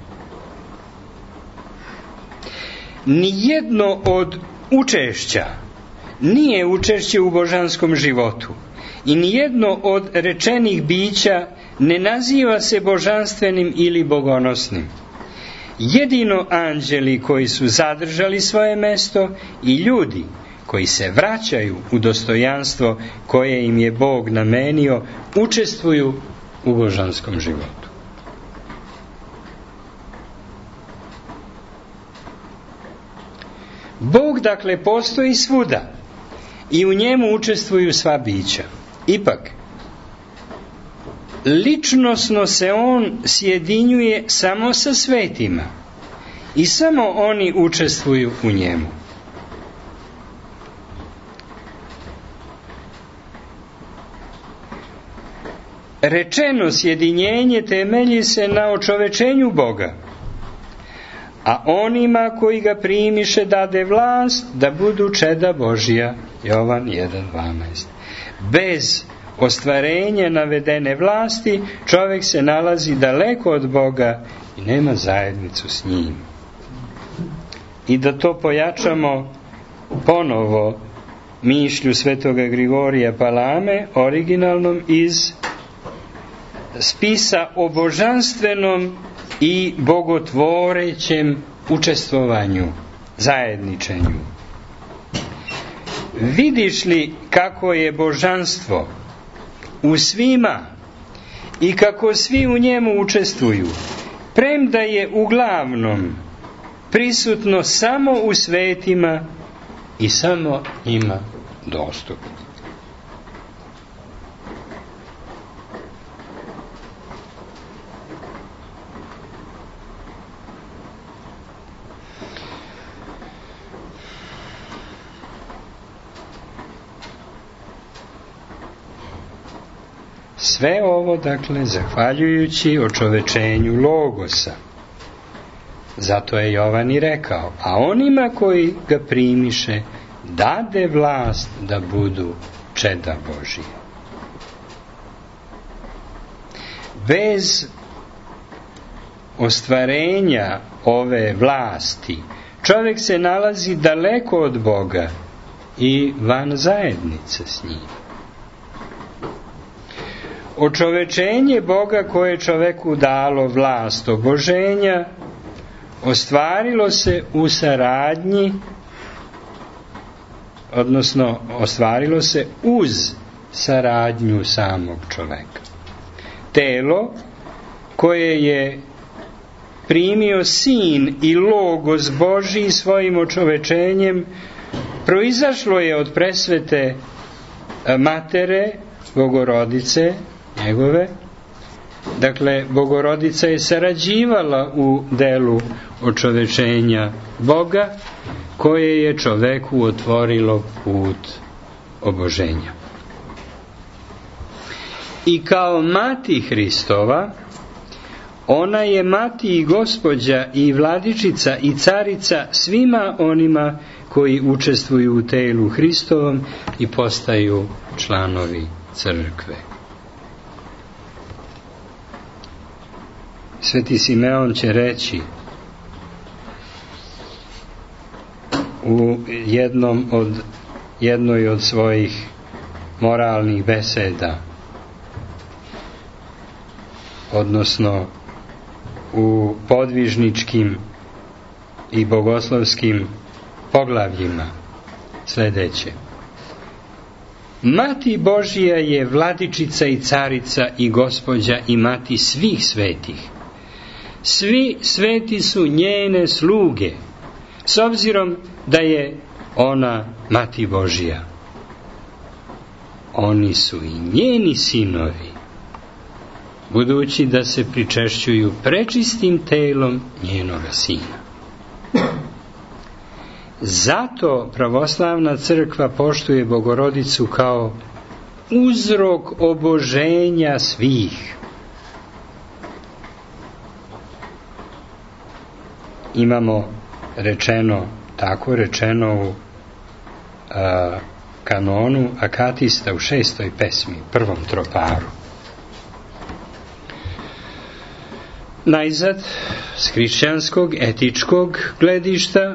nijedno od učešća nije učešće u božanskom životu i nijedno od rečenih bića ne naziva se božanstvenim ili bogonosnim. Jedino anđeli koji su zadržali svoje mesto i ljudi koji se vraćaju u dostojanstvo koje im je Bog namenio učestvuju u božanskom životu. Bog dakle postoji svuda i u njemu učestvuju sva bića. Ipak, ličnosno se on sjedinjuje samo sa svetima i samo oni učestvuju u njemu. Rečeno sjedinjenje temelji se na očovečenju Boga, a onima koji ga primiše dade vlast da budu čeda Božija. Jovan jedan dvanaest. Bez ostvarenja navedene vlasti čovjek se nalazi daleko od Boga i nema zajednicu s njim. I da to pojačamo ponovo mišlju svetoga Grigorija Palame, originalnom iz spisa o božanstvenom i bogotvorećem učestvovanju, zajedničenju. Vidiš li kako je božanstvo u svima i kako svi u njemu učestvuju, premda je uglavnom prisutno samo u svetima i samo njima dostupno. Sve ovo, dakle, zahvaljujući očovečenju Logosa. Zato je Jovan i rekao, a onima koji ga primiše dade vlast da budu čeda Božije. Bez ostvarenja ove vlasti čovjek se nalazi daleko od Boga i van zajednice s njim. Očovečenje Boga koje čoveku dalo vlast oboženja ostvarilo se u saradnji, odnosno ostvarilo se uz saradnju samog čoveka. Telo koje je primio Sin i Logos Božji svojim očovečenjem proizašlo je od presvete matere Bogorodice njegove. Dakle, Bogorodica je sarađivala u delu očovečenja Boga, koje je čoveku otvorilo put oboženja. I kao mati Hristova, ona je mati i gospođa i vladičica i carica svima onima koji učestvuju u telu Hristovom i postaju članovi crkve. Sveti Simeon će reći u jednom od, jednoj od svojih moralnih beseda, odnosno u podvižničkim i bogoslovskim poglavljima, sljedeće: Mati Božija je vladičica i carica i gospođa i mati svih svetih. Svi sveti su njene sluge, s obzirom da je ona mati Božija. Oni su i njeni sinovi, budući da se pričešćuju prečistim telom njenoga Sina. Zato pravoslavna crkva poštuje Bogorodicu kao uzrok oboženja svih. Imamo rečeno, tako rečeno u a, kanonu Akatista u šestoj pesmi, prvom troparu. Najzad, s hrišćanskog, etičkog gledišta,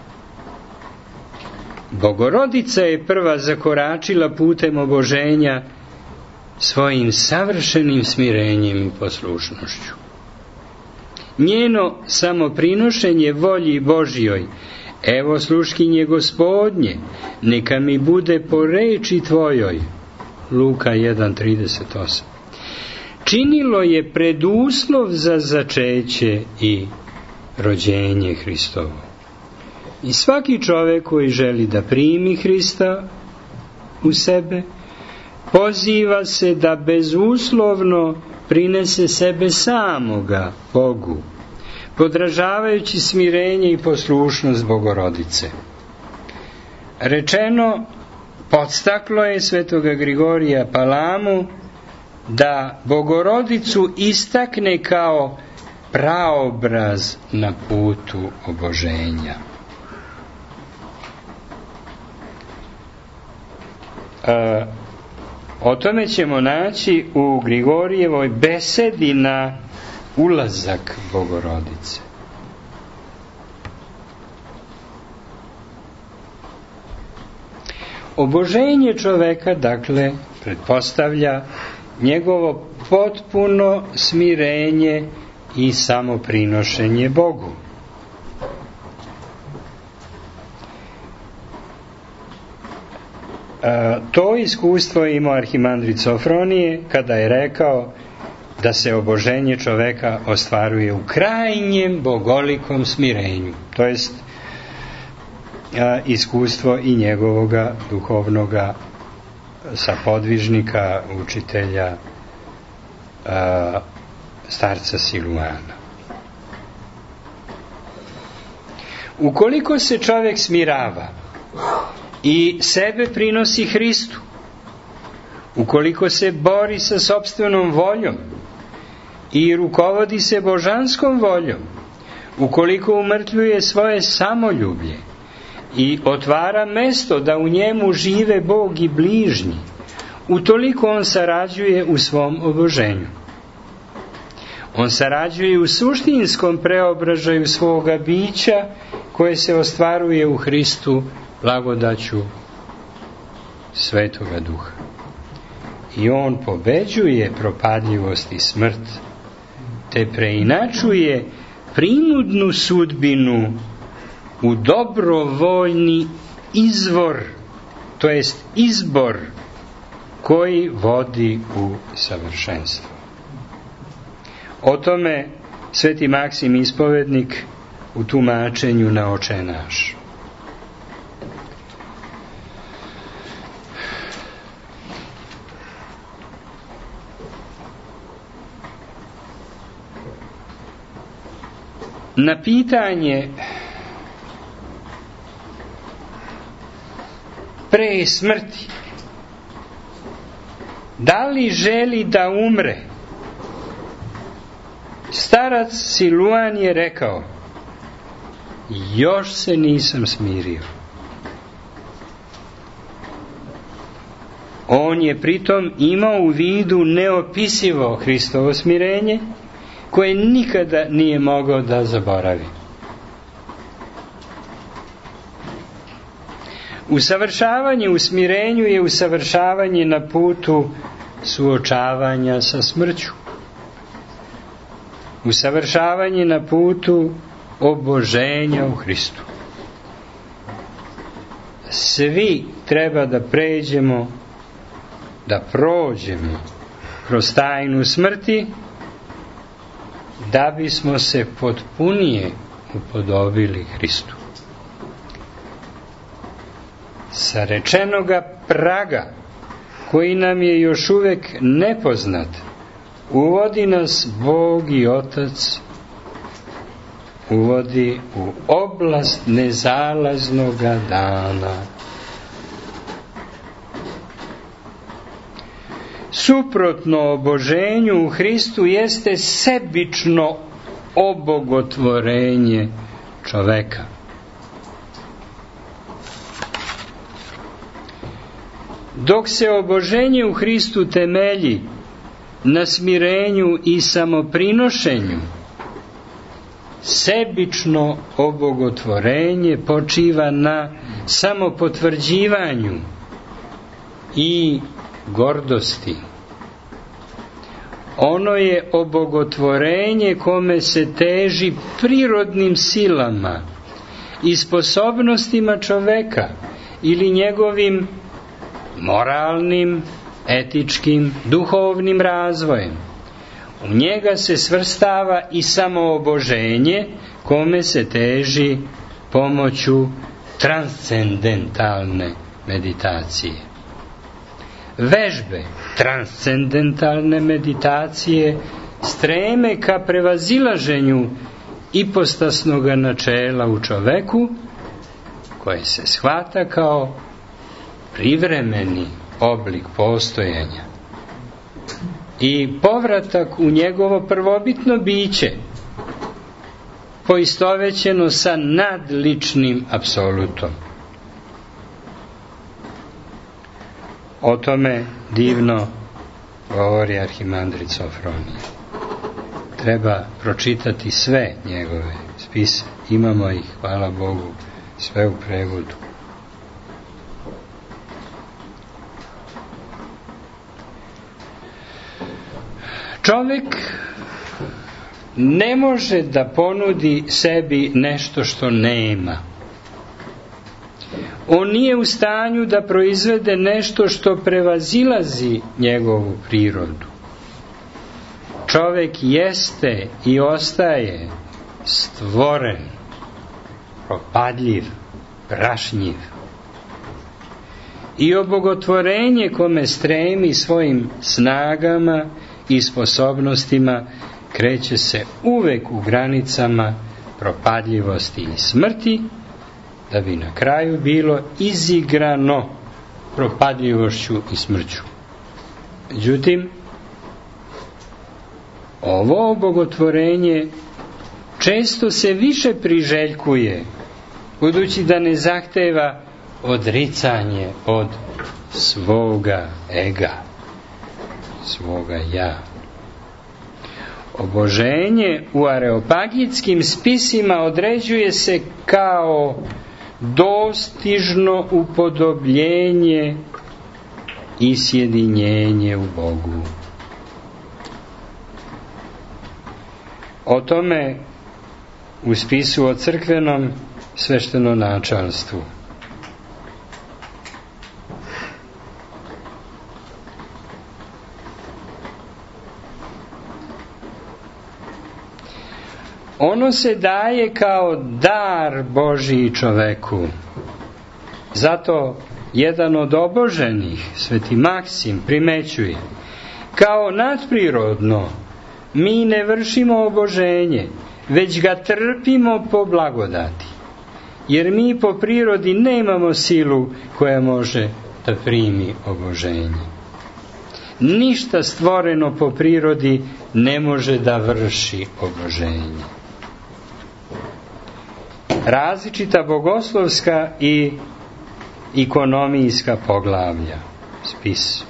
Bogorodica je prva zakoračila putem oboženja svojim savršenim smirenjem i poslušnošću. Njeno samoprinošenje volji Božjoj, evo sluškinje Gospodnje, neka mi bude po reči tvojoj, Luka jedan trideset osam, činilo je preduslov za začeće i rođenje Hristovo. I svaki čovjek koji želi da primi Hrista u sebe, poziva se da bezuslovno prinese sebe samoga Bogu, podražavajući smirenje i poslušnost Bogorodice. Rečeno, podstaklo je svetoga Grigorija Palamu da Bogorodicu istakne kao praobraz na putu oboženja. E, o tome ćemo naći u Grigorijevoj besedi na ulazak Bogorodice. Oboženje čoveka, dakle, pretpostavlja njegovo potpuno smirenje i samoprinošenje Bogu. E, to iskustvo je imao arhimandrit Sofronije kada je rekao da se oboženje čoveka ostvaruje u krajnjem bogolikom smirenju, to jest a, iskustvo i njegovoga duhovnoga sapodvižnika, učitelja, a, starca Siluana. Ukoliko se čovjek smirava i sebe prinosi Hristu, ukoliko se bori sa sopstvenom voljom i rukovodi se božanskom voljom, ukoliko umrtvljuje svoje samoljublje i otvara mesto da u njemu žive Bog i bližnji, utoliko on sarađuje u svom oboženju. On sarađuje u suštinskom preobražaju svoga bića koje se ostvaruje u Hristu blagodaću Svetoga Duha. I on pobeđuje propadljivost i smrt, te preinačuje prinudnu sudbinu u dobrovoljni izvor, to jest izbor koji vodi u savršenstvo. O tome Sveti Maksim Ispovednik u tumačenju na Oče naš. Na pitanje pre smrti da li želi da umre, starac Siluan je rekao: još se nisam smirio. On je pritom imao u vidu neopisivo Hristovo smirenje koje nikada nije mogao da zaboravi. Usavršavanje u smirenju je usavršavanje na putu suočavanja sa smrću. Usavršavanje na putu oboženja u Hristu. Svi treba da pređemo, da prođemo kroz tajnu smrti, da bismo se potpunije upodobili Hristu. Sa rečenoga praga, koji nam je još uvek nepoznat, uvodi nas Bog i Otac, uvodi u oblast nezalaznoga dana. Suprotno oboženju u Hristu jeste sebično obogotvorenje čoveka. Dok se oboženje u Hristu temelji na smirenju i samoprinošenju, sebično obogotvorenje počiva na samopotvrđivanju i gordosti. Ono je obogotvorenje kome se teži prirodnim silama i sposobnostima čoveka ili njegovim moralnim, etičkim, duhovnim razvojem. U njega se svrstava i samooboženje kome se teži pomoću transcendentalne meditacije. Vežbe transcendentalne meditacije streme ka prevazilaženju ipostasnog načela u čoveku, koje se shvata kao privremeni oblik postojanja i povratak u njegovo prvobitno biće, poistovećeno sa nadličnim apsolutom. O tome divno govori arhimandrit Sofronije. Treba pročitati sve njegove spise. Imamo ih, hvala Bogu, sve u prevodu. Čovjek ne može da ponudi sebi nešto što nema. On nije u stanju da proizvede nešto što prevazilazi njegovu prirodu. Čovjek jeste i ostaje stvoren, propadljiv, prašnjiv. I obogotvorenje kome stremi svojim snagama i sposobnostima kreće se uvek u granicama propadljivosti i smrti, da bi na kraju bilo izigrano propadljivošću i smrću. Međutim, ovo obogotvorenje često se više priželjkuje, budući da ne zahteva odricanje od svoga ega, svoga ja. Oboženje u areopagitskim spisima određuje se kao dostižno upodobljenje i sjedinjenje u Bogu. O tome u spisu o crkvenom sveštenonačalstvu. Ono se daje kao dar Božiji čoveku. Zato jedan od oboženih, sveti Maksim, primećuje: kao nadprirodno mi ne vršimo oboženje, već ga trpimo po blagodati, jer mi po prirodi nemamo silu koja može da primi oboženje. Ništa stvoreno po prirodi ne može da vrši oboženje. Različita bogoslovska i ikonomijska poglavlja, spis.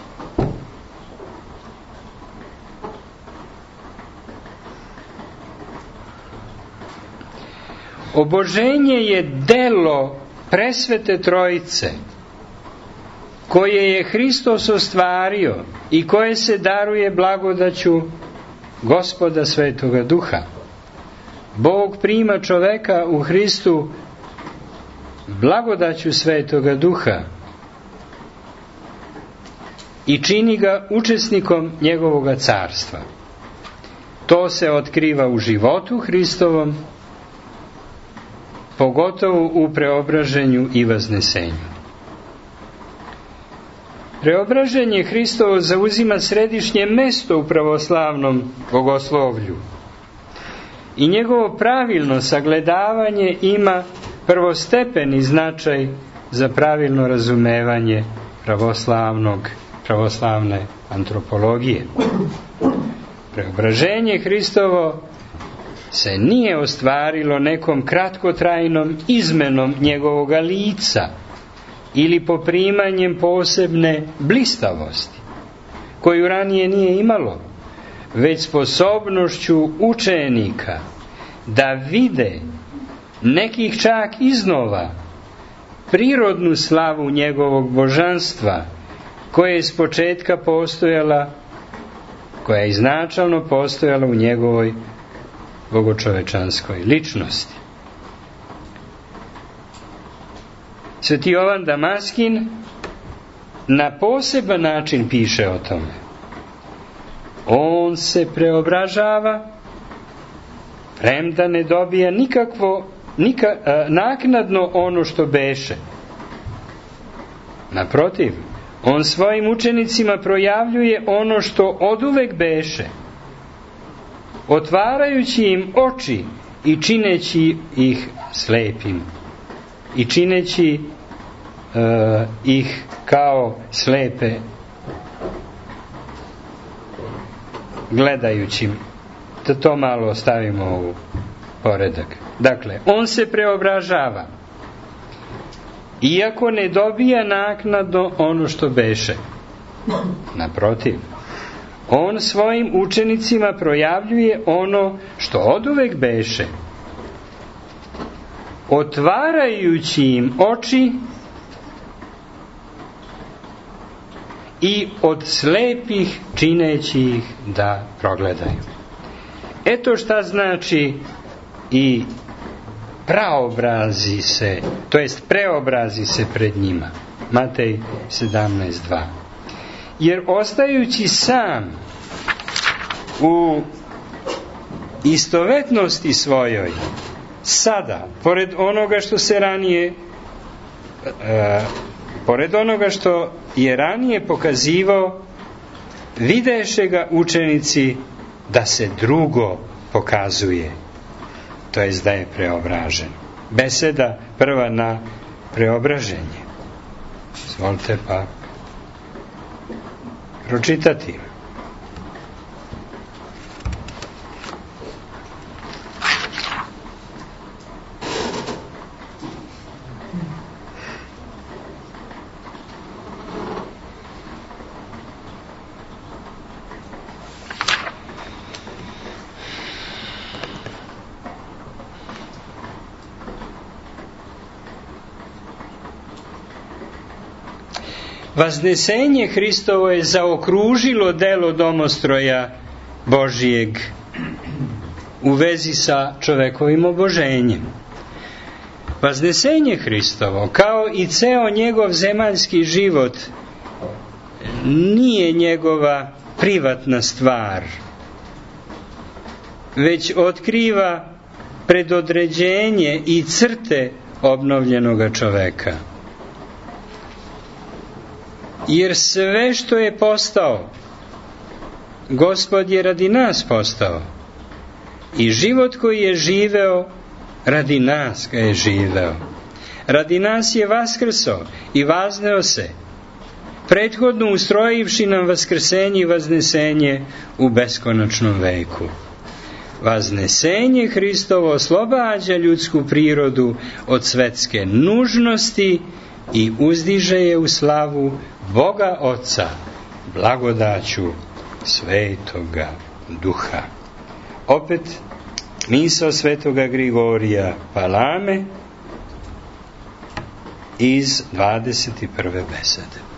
Oboženje je delo presvete Trojice, koje je Hristos ostvario i koje se daruje blagodaću Gospoda Svetoga Duha. Bog prima čoveka u Hristu blagodaću Svetoga Duha i čini ga učesnikom njegovoga carstva. To se otkriva u životu Hristovom, pogotovo u preobraženju i vaznesenju. Preobraženje Hristovo zauzima središnje mesto u pravoslavnom bogoslovlju i njegovo pravilno sagledavanje ima prvostepeni značaj za pravilno razumevanje pravoslavnog, pravoslavne antropologije. Preobraženje Hristovo se nije ostvarilo nekom kratkotrajnom izmenom njegovoga lica ili poprimanjem posebne blistavosti, koju ranije nije imalo, već sposobnošću učenika da vide, nekih čak iznova, prirodnu slavu njegovog božanstva, koja je s početka postojala, koja je iznačalno postojala u njegovoj bogočovečanskoj ličnosti. Sveti Jovan Damaskin na poseban način piše o tome. On se preobražava, premda ne dobija nikakvo nika, a, naknadno ono što beše. Naprotiv, on svojim učenicima projavljuje ono što oduvek beše, otvarajući im oči i čineći ih slepim i čineći uh, ih kao slepe gledajućim. Da to malo ostavimo u poredak. Dakle, on se preobražava, iako ne dobija naknadno ono što beše. Naprotiv, on svojim učenicima projavljuje ono što oduvek beše, otvarajući im oči i od slepih čineći ih da progledaju. Eto šta znači i praobrazi se, to jest preobrazi se pred njima. Matej sedamnaest dva. Jer ostajući sam u istovetnosti svojoj, sada, pored onoga što se ranije e, pored onoga što je ranije pokazivao, videše ga učenici da se drugo pokazuje, to jest da je preobražen. Beseda prva na preobraženje. Izvolite pa pročitati. Vaznesenje Hristovo je zaokružilo delo domostroja Božijeg u vezi sa čovekovim oboženjem. Vaznesenje Hristovo, kao i ceo njegov zemaljski život, nije njegova privatna stvar, već otkriva predodređenje i crte obnovljenoga čoveka. Jer sve što je postao, Gospod je radi nas postao. I život koji je živeo, radi nas ga je živeo. Radi nas je vaskrsao i vazneo se, prethodno ustrojivši nam vaskrsenje i vaznesenje u beskonačnom veku. Vaznesenje Hristovo oslobađa ljudsku prirodu od svetske nužnosti i uzdiže je u slavu Boga Oca, blagodaću Svetoga Duha. Opet misao Svetoga Grigorija Palame iz dvadeset prve besede.